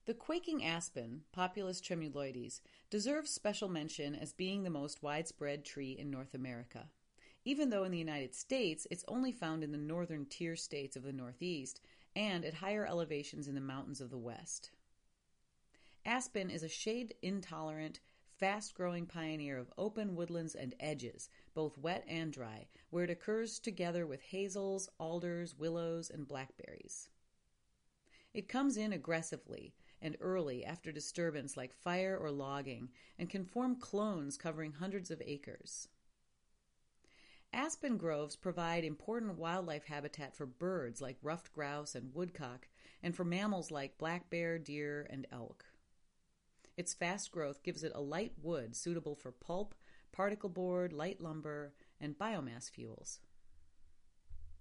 The quaking aspen, Populus tremuloides, deserves special mention as being the most widespread tree in North America. Even though in the United States it's only found in the northern tier states of the Northeast and at higher elevations in the mountains of the West. Aspen is a shade-intolerant, fast-growing pioneer of open woodlands and edges, both wet and dry, where it occurs together with hazels, alders, willows, and blackberries. It comes in aggressively and early after disturbance like fire or logging and can form clones covering hundreds of acres. Aspen groves provide important wildlife habitat for birds like ruffed grouse and woodcock, and for mammals like black bear, deer, and elk. Its fast growth gives it a light wood suitable for pulp, particle board, light lumber, and biomass fuels.